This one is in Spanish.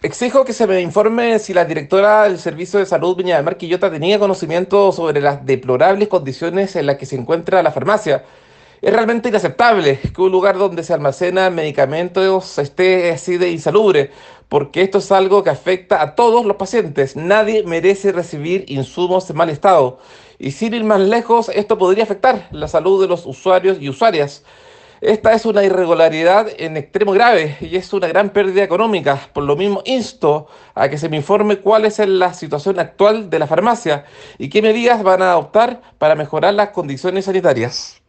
Exijo que se me informe si la directora del Servicio de Salud Viña del Mar Quillota tenía conocimiento sobre las deplorables condiciones en las que se encuentra la farmacia. Es realmente inaceptable que un lugar donde se almacenan medicamentos esté así de insalubre, porque esto es algo que afecta a todos los pacientes. Nadie merece recibir insumos en mal estado. Y sin ir más lejos, esto podría afectar la salud de los usuarios y usuarias. Esta es una irregularidad en extremo grave y es una gran pérdida económica. Por lo mismo, insto a que se me informe cuál es la situación actual de la farmacia y qué medidas van a adoptar para mejorar las condiciones sanitarias.